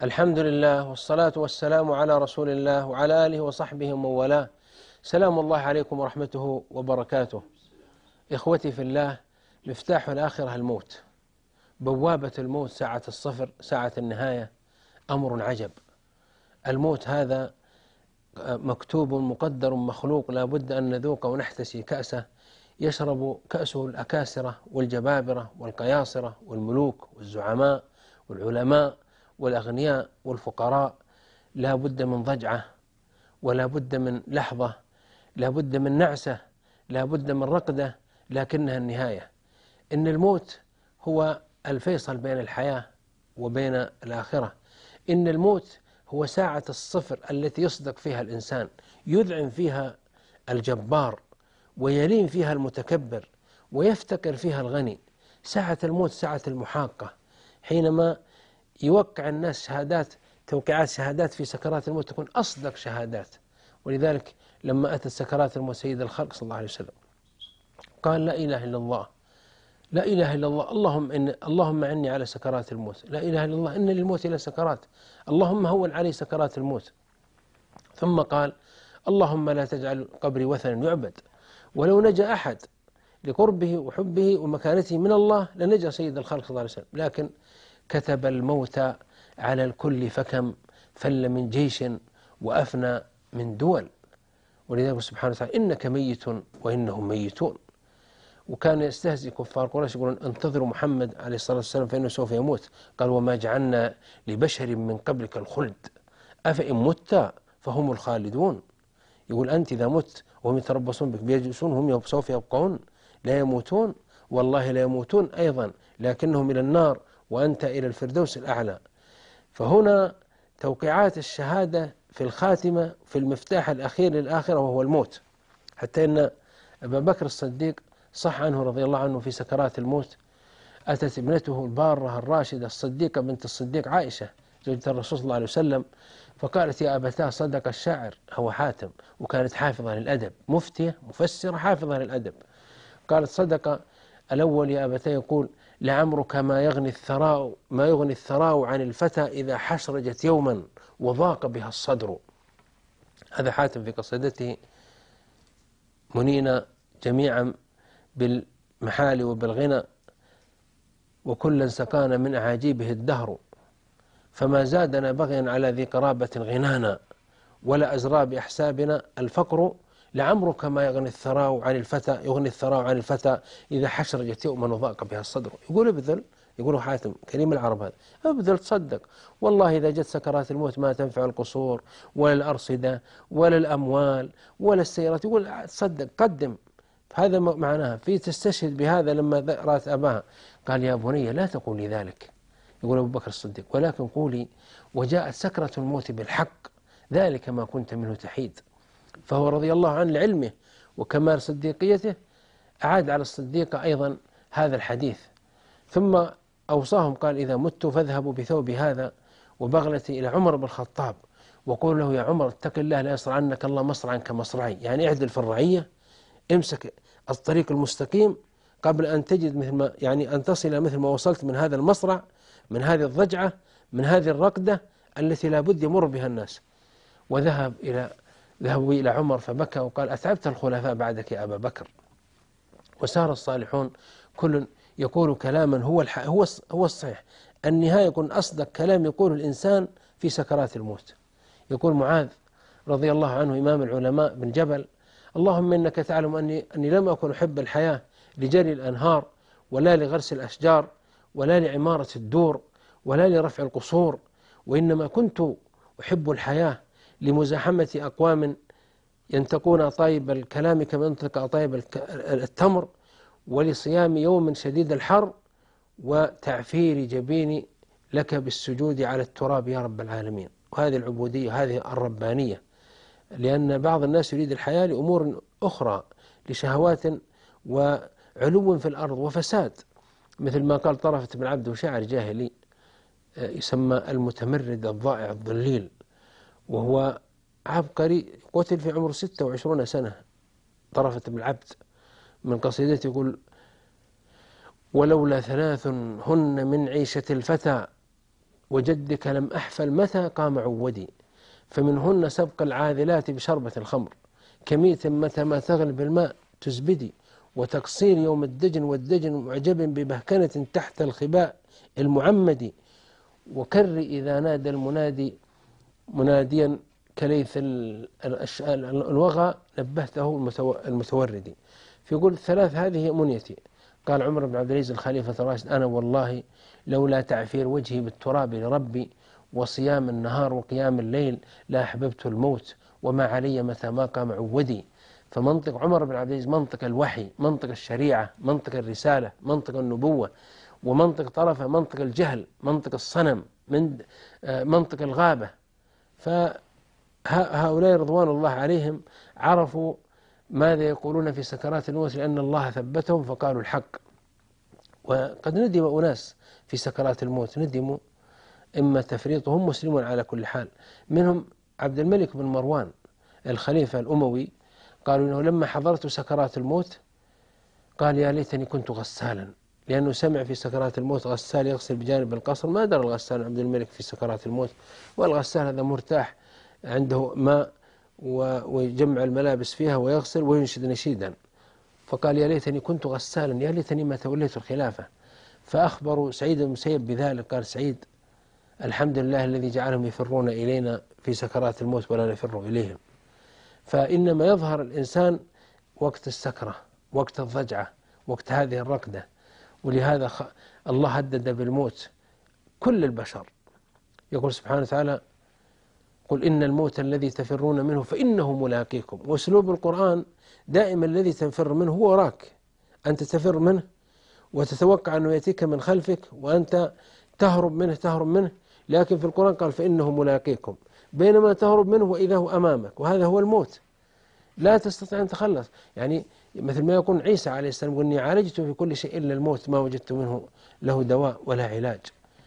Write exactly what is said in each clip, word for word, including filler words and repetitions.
الحمد لله والصلاة والسلام على رسول الله وعلى آله وصحبه ومن والاه. سلام الله عليكم ورحمته وبركاته. إخوتي في الله، مفتاح الآخرة الموت، بوابة الموت، ساعة الصفر، ساعة النهاية، أمر عجب. الموت هذا مكتوب مقدر مخلوق، لا بد أن نذوق ونحتسي كأسه، يشرب كأسه الأكاسرة والجبابرة والقياصرة والملوك والزعماء والعلماء والأغنياء والفقراء. لا بد من ضجعة، ولا بد من لحظة، لا بد من نعسة، لا بد من رقدة، لكنها النهاية. إن الموت هو الفيصل بين الحياة وبين الآخرة. إن الموت هو ساعة الصفر التي يصدق فيها الإنسان، يذعن فيها الجبار ويلين فيها المتكبر ويفتكر فيها الغني. ساعة الموت ساعة المحاقة، حينما يوقع الناس شهادات، توقيعات شهادات في سكرات الموت تكون أصدق شهادات. ولذلك لما أتت سكرات الموت سيد الخلق صلى الله عليه وسلم قال: لا إله إلا الله، لا إله إلا الله، اللهم إن اللهم أعني على سكرات الموت، لا إله إلا الله، إن للموت إلى سكرات، اللهم هون علي سكرات الموت. ثم قال: اللهم لا تجعل قبري وثنا يعبد. ولو نجا أحد لقربه وحبه ومكانته من الله لنجا سيد الخلق صلى الله عليه وسلم، لكن كتب الموت على الكل، فكم فل من جيش وأفنى من دول. ولذلك سبحانه وتعالى: إنك ميت وإنهم ميتون. وكان يستهزئ كفار قريش يقولون: انتظروا محمد عليه الصلاة والسلام فإنه سوف يموت. قال: وما جعلنا لبشر من قبلك الخلد أفإن مت فهم الخالدون. يقول أنت إذا مت وهم يتربصون بك بيجلسون، هم سوف يبقون لا يموتون، والله لا يموتون أيضا، لكنهم إلى النار وأنت إلى الفردوس الأعلى. فهنا توقيعات الشهادة في الخاتمة، في المفتاح الأخير للآخرة وهو الموت. حتى إن أبا بكر الصديق صح عنه رضي الله عنه في سكرات الموت أتت ابنته البارة الراشدة الصديقة بنت الصديق عائشة زوجة الرسول صلى الله عليه وسلم، فقالت: يا أبتاه صدق الشاعر هو حاتم. وكانت حافظة للأدب، مفتية مفسرة حافظة للأدب. قالت: صدق الأول يا أبتاه، يقول: لعمرك ما يغني الثراء ما يغني الثراء عن الفتى إذا حشرجت يوما وضاق بها الصدر. هذا حاتم في قصيدته منينا جميعا بالمحال وبالغنى، وكلا سقانا من أعاجيبه الدهر، فما زادنا بغيا على ذي قرابة غنانا، ولا أزرى بأحسابنا الفقر. لعمرك ما يغني الثراء عن الفتى يغني الثراء عن الفتى إذا حشرجت يوما وضاق بها الصدر. يقول ابذل، يقول حاتم كريم العرب هذا، ابذل تصدق، والله إذا جت سكرات الموت ما تنفع القصور ولا الأرصدة ولا الأموال ولا السيارات. يقول تصدق، قدم. هذا معناها في تستشهد بهذا. لما رأت أباها قال: يا بني لا تقولي ذلك، يقول أبو بكر الصديق، ولكن قولي: وجاءت سكرة الموت بالحق، ذلك ما كنت منه تحيد. فهو رضي الله عنه لعلمه وكمال صديقيته أعاد على الصديقة أيضا هذا الحديث. ثم أوصاهم قال: إذا مت فاذهبوا بثوب هذا وبغلتي إلى عمر بن الخطاب وقول له: يا عمر اتق الله لا يصرع عنك الله مصرعا كمصرعي. يعني اعدل في الرعية، امسك الطريق المستقيم قبل أن تجد مثل ما يعني أن تصل مثل ما وصلت من هذا المصرع، من هذه الضجعة، من هذه الركدة التي لا بد يمر بها الناس. وذهب إلى ذهبوا إلى عمر فبكى وقال: أتعبت الخلفاء بعدك يا أبا بكر. وسار الصالحون كل يقول كلاما هو هو هو الصحيح. النهاية يكون أصدق كلام يقوله الإنسان في سكرات الموت. يقول معاذ رضي الله عنه إمام العلماء بن جبل: اللهم إنك تعلم أني أني لم أكن أحب الحياة لجري الأنهار ولا لغرس الأشجار ولا لعمارة الدور ولا لرفع القصور، وإنما كنت أحب الحياة لمزاحمة أقوام ينتقون طيب الكلام كما ينطق طيب التمر، ولصيام يوم شديد الحر، وتعفير جبيني لك بالسجود على التراب يا رب العالمين. وهذه العبودية، هذه الربانية. لأن بعض الناس يريد الحياة لأمور أخرى، لشهوات وعلو في الأرض وفساد، مثل ما قال طرفة بن عبد وشاعر جاهلي يسمى المتمرد الضائع الضليل، وهو عبقري قتل في عمر ستة وعشرين سنة. طرفة بن العبد من قصيدته يقول: ولولا ثلاث هن من عيشة الفتى وجدك لم أحفل متى قام عودي، فمنهن سبق العاذلات بشربة الخمر، كميت متى ما تغلب الماء تزبدي، وتقصير يوم الدجن والدجن معجب ببهكنة تحت الخباء المعمد، وكر إذا نادى المنادي مناديا كليث الوغى نبهته المتوردي. فيقول الثلاث هذه منيتي. قال عمر بن عبد العزيز الخليفة الراشد: أنا والله لولا تعفير وجهي بالتراب لربي وصيام النهار وقيام الليل لا أحببت الموت وما علي متى ما قام عودي. فمنطق عمر بن عبد العزيز منطق الوحي، منطق الشريعة، منطق الرسالة، منطق النبوة، ومنطق طرفه منطق الجهل، منطق الصنم، من منطق الغابة. فهؤلاء رضوان الله عليهم عرفوا ماذا يقولون في سكرات الموت لأن الله ثبتهم فقالوا الحق. وقد ندم أناس في سكرات الموت، ندموا إما تفريطهم مسلمون على كل حال. منهم عبد الملك بن مروان الخليفة الأموي، قالوا إنه لما حضرت سكرات الموت قال يا ليتني كنت غسالا، لأنه سمع في سكرات الموت غسال يغسل بجانب القصر. ما درى الغسال عبد الملك في سكرات الموت، والغسال هذا مرتاح عنده ماء ويجمع الملابس فيها ويغسل وينشد نشيدا. فقال يا ليتني كنت غسالا، يا ليتني ما توليت الخلافة. فأخبروا سعيد بن المسيب بذلك، قال سعيد: الحمد لله الذي جعلهم يفرون إلينا في سكرات الموت ولا نفر إليهم. فإنما يظهر الإنسان وقت السكرة، وقت الضجعة، وقت هذه الركدة. ولهذا الله هدد بالموت كل البشر، يقول سبحانه وتعالى: قل إن الموت الذي تفرون منه فإنه ملاقيكم. وأسلوب القرآن دائما الذي تفر منه هو وراك، أنت تفر منه وتتوقع أنه يأتيك من خلفك وأنت تهرب منه تهرب منه، لكن في القرآن قال فإنه ملاقيكم، بينما تهرب منه وإذا هو أمامك، وهذا هو الموت، لا تستطيع أن تخلص. يعني مثل ما يقول عيسى عليه السلام: قل إني عالجت في كل شيء إلا الموت ما وجدت منه له دواء ولا علاج.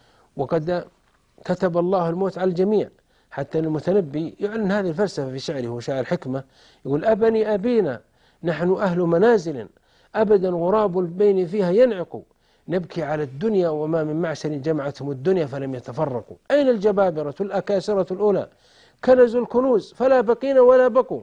وقد كتب الله الموت على الجميع، حتى المتنبي يعلن هذه الفلسفة في شعره، هو شاعر حكمة، يقول: أبني أبينا نحن أهل منازل أبدا غراب البين فيها ينعق، نبكي على الدنيا وما من معشر جمعتهم الدنيا فلم يتفرقوا، أين الجبابرة الأكاسرة الأولى كنزوا الكنوز فلا بقين ولا بقوا،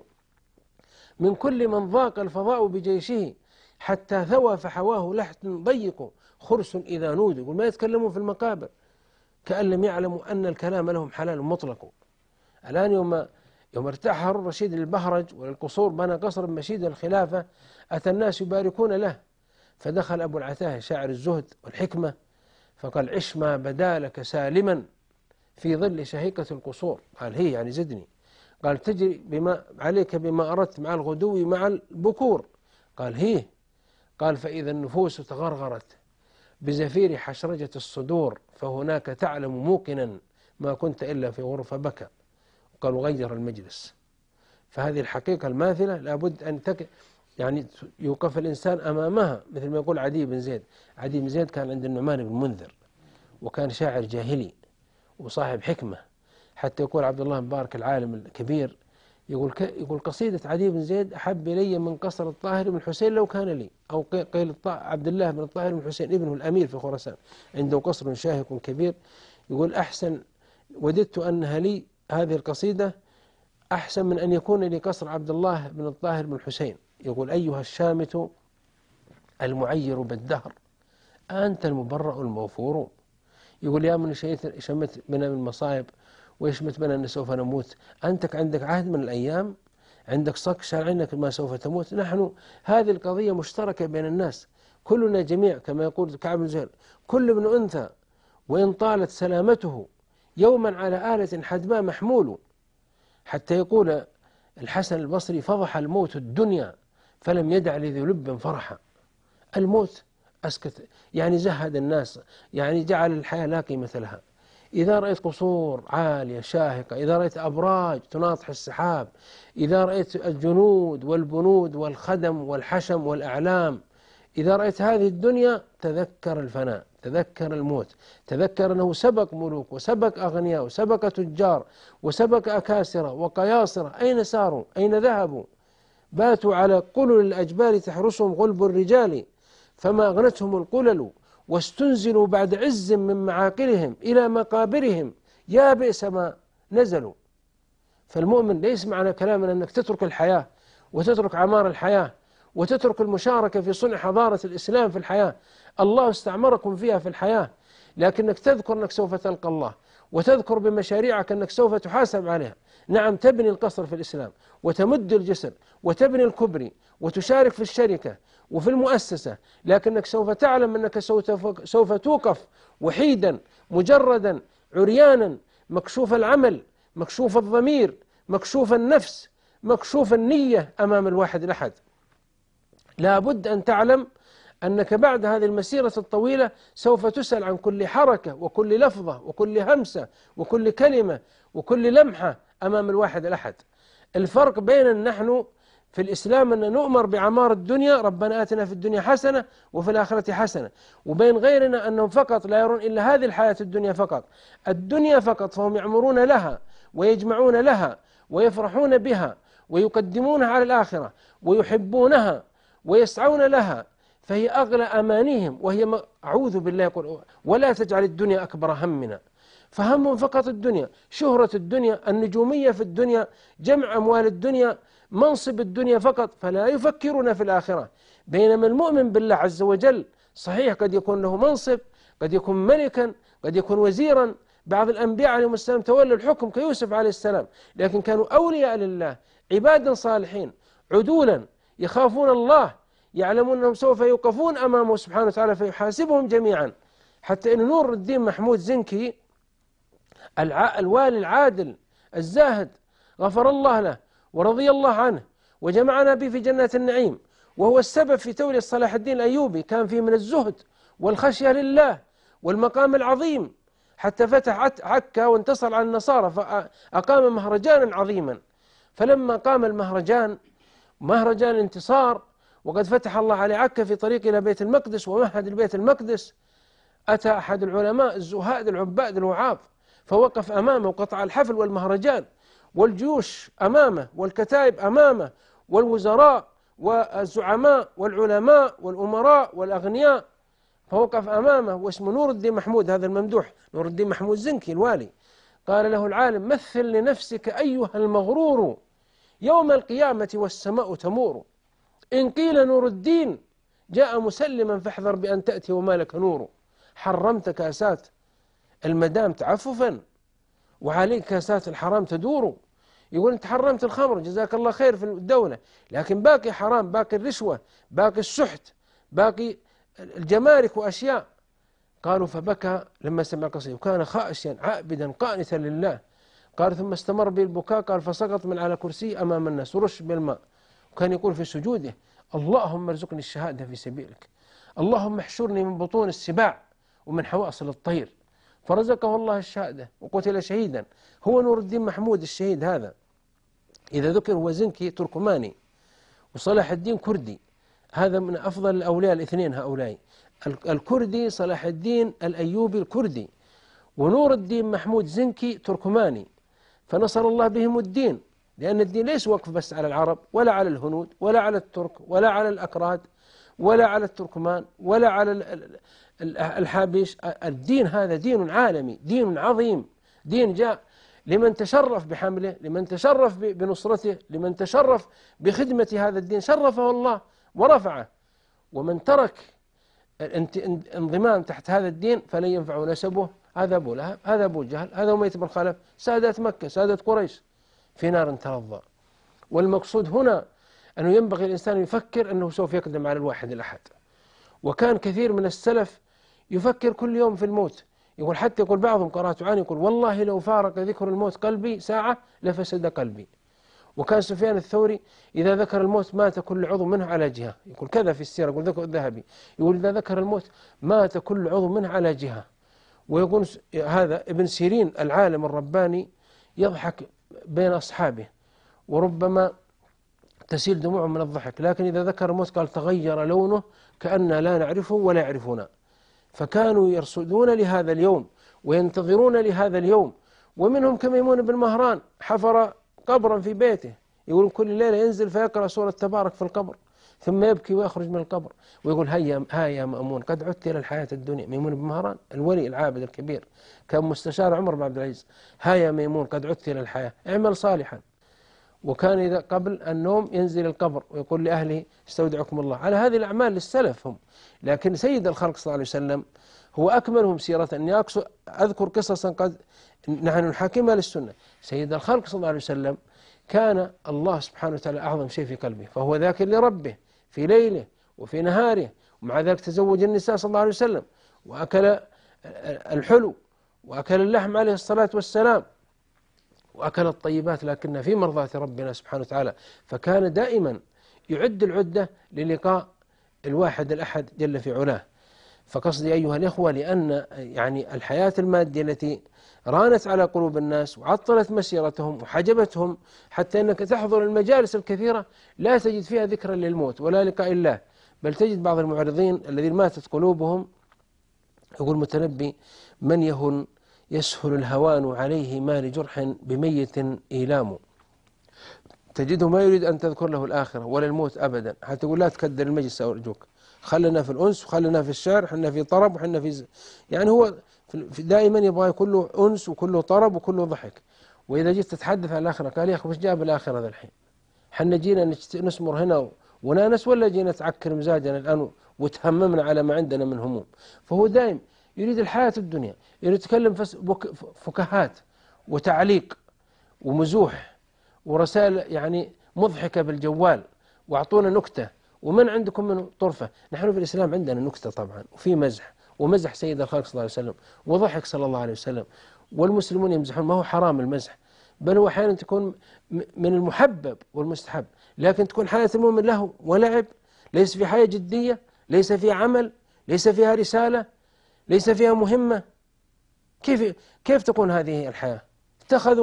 من كل من ضاق الفضاء بجيشه حتى ثوى فحواه لحد ضيق خرس إذا نود. يقول ما يتكلمون في المقابر كأن لم يعلموا أن الكلام لهم حلال مطلق. الآن يوم يوم ارتاح هارون الرشيد للبهرج وللقصور بنى قصر مشيد الخلافة، أتى الناس يباركون له، فدخل أبو العتاهة شاعر الزهد والحكمة فقال: عش ما بدا لك سالما في ظل شهيقة القصور. قال: هي يعني زدني. قال: تجري بما عليك بما أردت مع الغدو مع البكور. قال: هي. قال: فإذا النفوس تغرغرت بزفير حشرجة الصدور فهناك تعلم موقنا ما كنت إلا في غرفة بكى. قالوا: غير المجلس. فهذه الحقيقة الماثلة لابد أن تك يعني يوقف الإنسان أمامها، مثل ما يقول عدي بن زيد. عدي بن زيد كان عند النعمان بن منذر، وكان شاعر جاهلي وصاحب حكمة، حتى يقول عبد الله مبارك العالم الكبير يقول يقول قصيدة عدي بن زيد أحب إلي من قصر الطاهر بن حسين لو كان لي، أو قيل عبد الله بن الطاهر بن حسين ابنه الأمير في خراسان عنده قصر شاهق كبير، يقول أحسن وددت أنها لي هذه القصيدة أحسن من أن يكون لي قصر عبد الله بن الطاهر بن حسين. يقول: أيها الشامت المعير بالدهر أنت المبرأ المغفور. يقول: يا من شمت بنا من المصائب ويشمت بنا أن سوف نموت، أنت عندك عهد من الأيام، عندك صك شرعي أنك ما سوف تموت. نحن هذه القضية مشتركة بين الناس، كلنا جميع كما يقول كعب بن زهير: كل ابن أنثى وإن طالت سلامته يوما على آلة حدباء محمول. حتى يقول الحسن البصري: فضح الموت الدنيا فلم يدع لذي لب فرحا. الموت أسكت، يعني زهد الناس، يعني جعل الحياة لا قيمة لها. إذا رأيت قصور عالية شاهقة، إذا رأيت أبراج تناطح السحاب، إذا رأيت الجنود والبنود والخدم والحشم والأعلام، إذا رأيت هذه الدنيا تذكر الفناء، تذكر الموت، تذكر أنه سبق ملوك وسبق أغنياء وسبق تجار وسبق أكاسرة وقياصرة، أين ساروا؟ أين ذهبوا؟ باتوا على قلل الأجبال تحرسهم غلب الرجال، فما أغنتهم القلل واستنزلوا بعد عز من معاقلهم إلى مقابرهم يا بئس ما نزلوا. فالمؤمن ليس معنى كلامنا أنك تترك الحياة وتترك عمار الحياة وتترك المشاركة في صنع حضارة الإسلام في الحياة. الله استعمركم فيها في الحياة، لكنك تذكر أنك سوف تلقى الله، وتذكر بمشاريعك أنك سوف تحاسب عليها. نعم، تبني القصر في الإسلام وتمد الجسر وتبني الكبري وتشارك في الشركة وفي المؤسسة، لكنك سوف تعلم أنك سوف توقف وحيدا مجردا عريانا مكشوف العمل مكشوف الضمير مكشوف النفس مكشوف النية أمام الواحد الأحد. لا بد أن تعلم أنك بعد هذه المسيرة الطويلة سوف تسأل عن كل حركة وكل لفظة وكل همسة وكل كلمة وكل لمحة أمام الواحد الأحد. الفرق بين نحن في الإسلام أن نؤمر بعمار الدنيا، ربنا آتنا في الدنيا حسنة وفي الآخرة حسنة، وبين غيرنا أنهم فقط لا يرون إلا هذه الحياة الدنيا فقط، الدنيا فقط، فهم يعمرون لها ويجمعون لها ويفرحون بها ويقدمونها على الآخرة ويحبونها ويسعون لها، فهي أغلى أمانيهم، وهي أعوذ بالله يقول ولا تجعل الدنيا أكبر همنا. فهمهم فقط الدنيا، شهرة الدنيا، النجومية في الدنيا، جمع أموال الدنيا، منصب الدنيا فقط، فلا يفكرون في الآخرة. بينما المؤمن بالله عز وجل صحيح قد يكون له منصب، قد يكون ملكا، قد يكون وزيرا، بعض الأنبياء عليهم السلام تولوا الحكم كيوسف عليه السلام، لكن كانوا أولياء لله، عبادا صالحين عدولا يخافون الله، يعلمون أنهم سوف يوقفون أمامه سبحانه وتعالى فيحاسبهم جميعا. حتى أن نور الدين محمود زنكي الوالي العادل الزاهد غفر الله له ورضي الله عنه وجمعنا به في جنات النعيم، وهو السبب في تولية صلاح الدين الأيوبي، كان فيه من الزهد والخشية لله والمقام العظيم، حتى فتح عكا وانتصر على النصارى فأقام مهرجانا عظيما. فلما قام المهرجان مهرجان الانتصار وقد فتح الله على عكا في طريق إلى بيت المقدس ومهد البيت المقدس، أتى أحد العلماء الزهاد العباد الوعاظ فوقف أمامه وقطع الحفل والمهرجان، والجيوش أمامه والكتائب أمامه والوزراء والزعماء والعلماء والأمراء والأغنياء، فوقف أمامه واسمه نور الدين محمود، هذا الممدوح نور الدين محمود زنكي الوالي. قال له العالم مثل لنفسك أيها المغرور يوم القيامة والسماء تمور، إن قيل نور الدين جاء مسلما فاحذر بأن تأتي وما لك نور. حرمت كاسات المدام تعففا وعليك كاسات الحرام تدور. يقول أنت حرمت الخمر جزاك الله خير في الدولة، لكن باقي حرام، باقي الرشوة، باقي السحت، باقي الجمارك وأشياء. قالوا فبكى لما سمع قصيده وكان خائشا عابدا قانتا لله. قال ثم استمر به البكاء، قال فسقط من على كرسي أمام الناس ورش بالماء، وكان يقول في سجوده اللهم ارزقني الشهادة في سبيلك، اللهم احشرني من بطون السباع ومن حواصل الطير، فرزقه الله الشهادة وقتل شهيدا. هو نور الدين محمود الشهيد هذا إذا ذكر هو زنكي تركماني وصلاح الدين كردي، هذا من أفضل الأولياء الاثنين هؤلاء، الكردي صلاح الدين الأيوبي الكردي ونور الدين محمود زنكي تركماني، فنصر الله بهم الدين، لأن الدين ليس وقف بس على العرب ولا على الهنود ولا على الترك ولا على الأكراد ولا على التركمان ولا على الحابش. الدين هذا دين عالمي، دين عظيم، دين جاء لمن تشرف بحمله، لمن تشرف بنصرته، لمن تشرف بخدمة هذا الدين شرفه الله ورفعه. ومن ترك انضمام تحت هذا الدين فلن ينفع نسبه، هذا أبو لهب، هذا أبو جهل، هذا أمية بن خلف، سادات مكة، سادات قريش في نار تلظى. والمقصود هنا أنه ينبغي الإنسان يفكر أنه سوف يقدم على الواحد الأحد. وكان كثير من السلف يفكر كل يوم في الموت، يقول حتى يقول بعضهم قرأت عنه يقول والله لو فارق ذكر الموت قلبي ساعة لفسد قلبي. وكان سفيان الثوري إذا ذكر الموت مات كل عضو منه على جهة، يقول كذا في السيرة، يقول ذكر الذهبي يقول إذا ذكر الموت مات كل عضو منه على جهة. ويقول هذا ابن سيرين العالم الرباني يضحك بين أصحابه وربما تسيل دموعه من الضحك، لكن إذا ذكر الموت قال تغير لونه كأننا لا نعرفه ولا يعرفنا. فكانوا يرصدون لهذا اليوم وينتظرون لهذا اليوم. ومنهم كميمون بن مهران حفر قبرا في بيته، يقول كل ليلة ينزل فيقرأ سورة تبارك في القبر، ثم يبكي ويخرج من القبر ويقول هيا ها يا مأمون قد عدت إلى الحياة الدنيا. ميمون بن مهران الولي العابد الكبير كان مستشار عمر بن عبد العزيز، ها يا ميمون قد عدت إلى الحياة اعمل صالحا. وكان إذا قبل النوم ينزل القبر ويقول لأهله استودعكم الله. على هذه الأعمال للسلف هم. لكن سيد الخلق صلى الله عليه وسلم هو أكملهم سيرة. أني أذكر قصصا قد نحن نحاكمها للسنة. سيد الخلق صلى الله عليه وسلم كان الله سبحانه وتعالى أعظم شيء في قلبه، فهو ذاكر لربه في ليله وفي نهاره، ومع ذلك تزوج النساء صلى الله عليه وسلم وأكل الحلو وأكل اللحم عليه الصلاة والسلام وأكل الطيبات، لكن في مرضاة ربنا سبحانه وتعالى. فكان دائما يعد العدة للقاء الواحد الأحد جل في علاه. فقصدي أيها الإخوة لأن يعني الحياة المادية التي رانت على قلوب الناس وعطلت مسيرتهم وحجبتهم، حتى أنك تحضر المجالس الكثيرة لا تجد فيها ذكرا للموت ولا لقاء الله، بل تجد بعض المعرضين الذين ماتت قلوبهم. يقول المتنبي من يهن يسهل الهوان عليه ما لجرح بميت إيلام. تجده ما يريد أن تذكر له الآخرة ولا الموت أبدا، حتى تقول لا تكدر المجلس أرجوك، خلنا في الأنس وخلنا في الشعر، حنا في طرب وحنا في ز... يعني هو دائما يبغى كله أنس وكله طرب وكله ضحك. وإذا جيت تتحدث عن الآخرة قال يا أخي وش جاب الآخرة ذا الحين؟ حنا جينا نسمر هنا ونانس ولا جينا تعكر مزاجنا الآن وتهممنا على ما عندنا من هموم؟ فهو دائم يريد الحياة الدنيا، يريد يتكلم فكاهات وتعليق ومزوح ورسائل يعني مضحكة بالجوال، واعطونا نكتة ومن عندكم من طرفة. نحن في الإسلام عندنا نكتة طبعا، وفي مزح، ومزح سيد الخلق صلى الله عليه وسلم وضحك صلى الله عليه وسلم، والمسلمون يمزحون. ما هو حرام المزح، بل هو أحيانا تكون من المحبب والمستحب، لكن تكون حياة المؤمن له ولعب، ليس في حياة جدية، ليس فيها عمل، ليس فيها رسالة، ليس فيها مهمة. كيف كيف تكون هذه الحياة؟ اتخذوا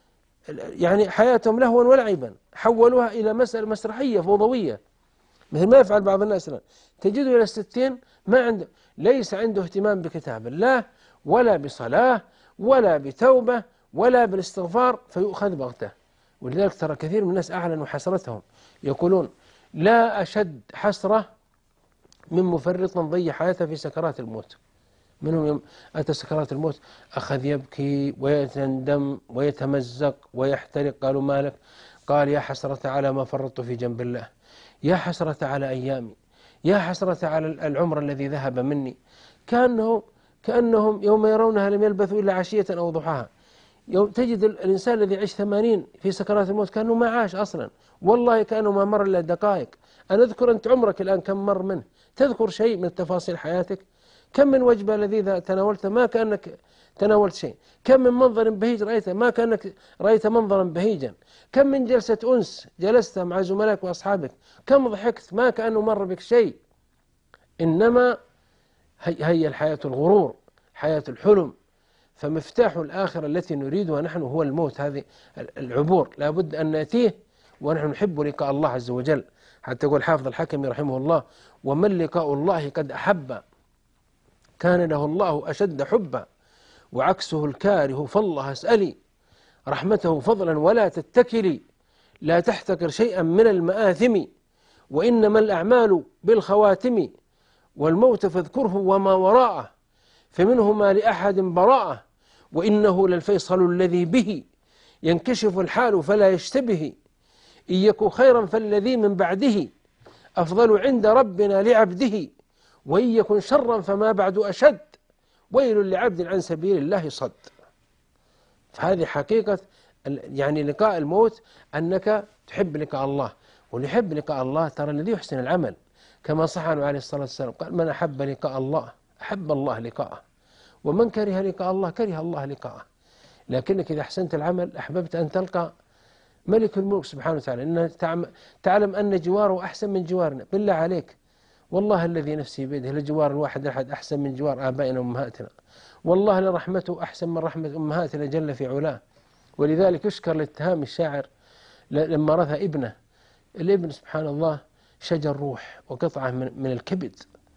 يعني حياتهم لهوا ولعبا، حولوها إلى مسألة مسرحية فوضوية، مثل ما يفعل بعض الناس الآن. تجده إلى الستين ما عنده، ليس عنده اهتمام بكتاب الله ولا بصلاة ولا بتوبة ولا بالاستغفار، فيؤخذ بغته. ولذلك ترى كثير من الناس أعلنوا حسرتهم، يقولون لا أشد حسرة من مفرط ضيع حياته في سكرات الموت. منهم يوم أتى سكرات الموت أخذ يبكي ويتندم ويتمزق ويحترق. قالوا مالك؟ قال يا حسرة على ما فرطت في جنب الله، يا حسرة على أيامي، يا حسرة على العمر الذي ذهب مني. كأنه كأنهم يوم يرونها لم يلبثوا إلا عشية أو ضحاها. يوم تجد الإنسان الذي يعيش ثمانين في سكرات الموت كأنه ما عاش أصلا، والله كأنه ما مر إلا دقائق. أنا أذكر أنت عمرك الآن كم مر منه؟ تذكر شيء من تفاصيل حياتك؟ كم من وجبة لذيذة تناولتها ما كأنك تناولت شيء؟ كم من منظر بهيج رأيته ما كأنك رأيت منظرا بهيجا؟ كم من جلسة أنس جلست مع زملائك وأصحابك كم ضحكت ما كأنه مر بك شيء؟ إنما هي الحياة الغرور، حياة الحلم. فمفتاح الآخرة التي نريدها نحن هو الموت، هذه العبور لا بد أن نأتيه ونحن نحب لقاء الله عز وجل. حتى يقول حافظ الحكمي رحمه الله ومن لقاء الله قد أحب كان له الله أشد حبا، وعكسه الكاره فالله اسألي رحمته فضلا ولا تتكلي، لا تحتقر شيئا من المآثم وإنما الأعمال بالخواتم، والموت فاذكره وما وراءه فمنه ما لأحد براءه، وإنه للفيصل الذي به ينكشف الحال فلا يشتبه، إن يكن خيرا فالذي من بعده أفضل عند ربنا لعبده، وإن يكن شرا فما بعد أشد ويل لعبد عن سبيل الله صد. فهذه حقيقة يعني لقاء الموت، أنك تحب لقاء الله، ونحب لقاء الله ترى الذي يحسن العمل، كما صح عنه عليه الصلاة والسلام قال من أحب لقاء الله أحب الله لقاءه، ومن كره لقاء الله كره الله لقاءه. لكنك إذا أحسنت العمل أحببت أن تلقى ملك الملك سبحانه وتعالى، إن تعلم أن جواره أحسن من جوارنا. بالله عليك والله الذي نفسي بيده لجوار الواحد أحد أحسن من جوار آبائنا وأمهاتنا، والله لرحمته أحسن من رحمة أمهاتنا جل في علاه. ولذلك يشكر لاتهام الشاعر لما رثى ابنه، الابن سبحان الله شجر روح وقطعة من الكبد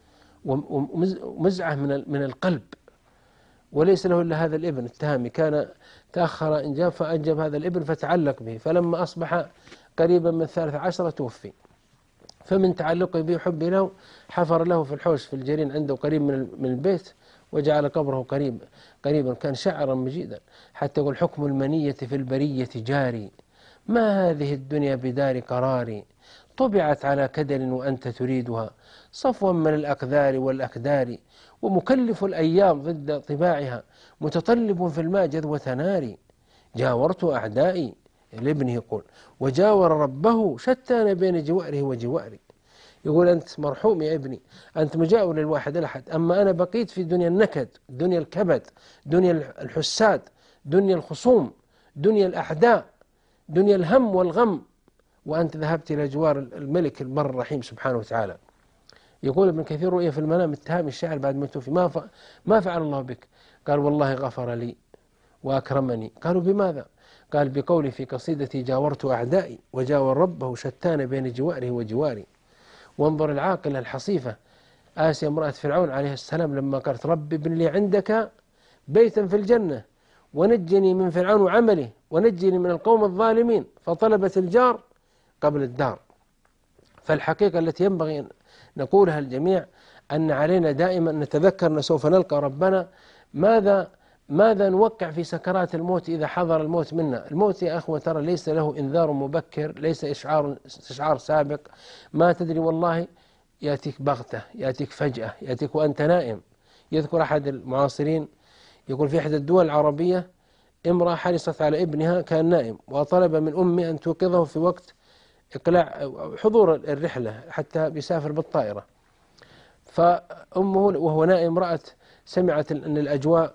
ومزعة من القلب، وليس له إلا هذا الابن التهامي. كان تأخر إنجاب فأنجب هذا الابن فتعلق به، فلما أصبح قريبا من الثالث عشرة توفي. فمن تعلقه به وحبه له حفر له في الحوش في الجرين عنده قريب من من البيت وجعل قبره قريب قريبا. كان شاعرا مجيدا حتى يقول: حكم المنية في البرية جاري، ما هذه الدنيا بدار قرار، طبعت على كدر وأنت تريدها، صفوا من الأقذار والأكدار، ومكلف الأيام ضد طباعها، متطلب في الماء جذوة ناري، جاورت أعدائي لابنه يقول وجاور ربه، شتان بين جواره وجواري. يقول: أنت مرحوم يا ابني، أنت مجاور للواحد الأحد، أما أنا بقيت في دنيا النكد، دنيا الكبد، دنيا الحساد، دنيا الخصوم، دنيا الأعداء، دنيا الهم والغم، وأنت ذهبت إلى جوار الملك البر الرحيم سبحانه وتعالى. يقول ابن كثير: رؤيا في المنام اتهام الشاعر بعد ما توفي: ما, ف... ما فعل الله بك؟ قال: والله غفر لي وأكرمني. قالوا: بماذا؟ قال: بقولي في قصيدتي: جاورت أعدائي وجاور ربه، شتان بين جواره وجواري. وانظر العاقلة الحصيفة آسيا امرأة فرعون عليه السلام لما قالت: رب ابن لي عندك بيتا في الجنة ونجني من فرعون وعمله ونجني من القوم الظالمين، فطلبت الجار قبل الدار. فالحقيقة التي ينبغي أن نقولها الجميع أن علينا دائما نتذكر أن سوف نلقى ربنا. ماذا ماذا نوقع في سكرات الموت إذا حضر الموت منا؟ الموت يا أخوة ترى ليس له إنذار مبكر، ليس إشعار استشعار سابق، ما تدري والله، يأتيك بغتة، يأتيك فجأة، يأتيك وأنت نائم. يذكر أحد المعاصرين يقول: في إحدى الدول العربية امرأة حرصت على ابنها كان نائم وطلب من أمه أن توقظه في وقت إقلاع حضور الرحلة حتى بيسافر بالطائرة. فأمه وهو نائم رأت سمعت أن الأجواء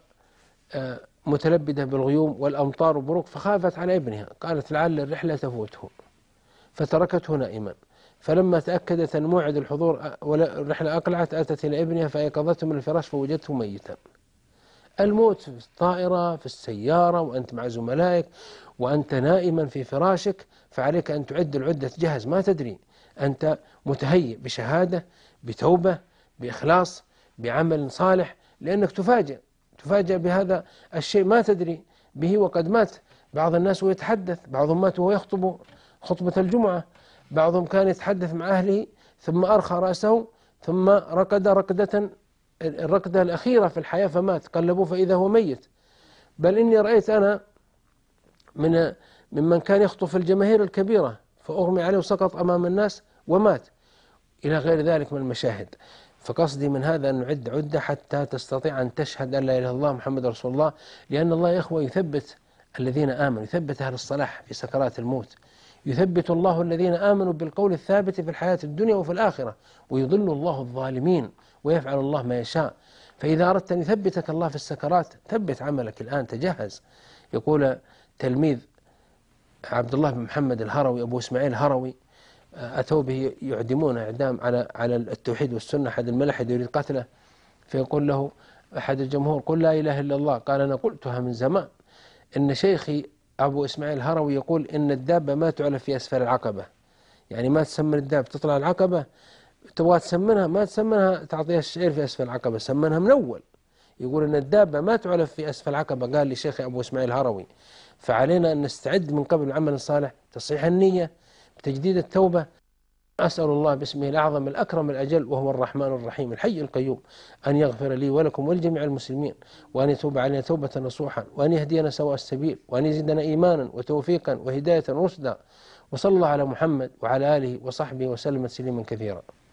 متلبدة بالغيوم والأمطار وبروق، فخافت على ابنها، قالت: لعل الرحلة تفوته، فتركته نائما. فلما تأكدت أن موعد الحضور والرحلة أقلعت، أتت إلى ابنها فأيقظته من الفراش فوجدته ميتا. الموت في الطائرة، في السيارة، وأنت مع زملائك، وأنت نائما في فراشك، فعليك أن تعد العدة جهز، ما تدري، أنت متهيئ بشهادة، بتوبة، بإخلاص، بعمل صالح، لأنك تفاجأ تفاجأ بهذا الشيء ما تدري به وقد مات. بعض الناس ويتحدث، بعضهم مات وهو يخطب خطبة الجمعة، بعضهم كان يتحدث مع أهله ثم أرخى رأسه ثم ركض ركضة الركضة الأخيرة في الحياة فمات، قلبوه فإذا هو ميت. بل إني رأيت أنا من ممن كان يخطب في الجماهير الكبيرة فأغمي عليه وسقط أمام الناس ومات، إلى غير ذلك من المشاهد. فقصدي من هذا أن نعد عدة حتى تستطيع أن تشهد أن لا إله إلا الله محمد رسول الله، لأن الله يا إخوة يثبت الذين آمنوا، يثبت أهل الصلاح في سكرات الموت، يثبت الله الذين آمنوا بالقول الثابت في الحياة الدنيا وفي الآخرة، ويضل الله الظالمين ويفعل الله ما يشاء. فإذا أردت أن يثبتك الله في السكرات ثبت عملك الآن، تجهز. يقول تلميذ عبد الله بن محمد الهروي أبو إسماعيل الهروي، أتوا به يعدمون إعدام على على التوحيد والسنة، أحد الملحد يريد قتله، فيقول له أحد الجمهور: قل لا إله إلا الله. قال: أنا قلتها من زمان. إن شيخي أبو إسماعيل الهروي يقول إن الدابة ما تعلف في أسفل العقبة، يعني ما تسمن الدابة تطلع العقبة تبغى تسمنها ما تسمنها تعطيها الشعير في أسفل العقبة، سمنها من أول. يقول إن الدابة ما تعلف في أسفل العقبة، قال لي شيخي أبو إسماعيل الهروي. فعلينا أن نستعد من قبل العمل الصالح، تصحيح النية، بتجديد التوبة. أسأل الله باسمه الأعظم الأكرم الأجل وهو الرحمن الرحيم الحي القيوم أن يغفر لي ولكم ولجميع المسلمين، وأن يتوب علينا توبة نصوحا، وأن يهدينا سواء السبيل، وأن يزيدنا إيمانا وتوفيقا وهداية رشدا. وصلى الله على محمد وعلى آله وصحبه وسلم تسليما كثيرا.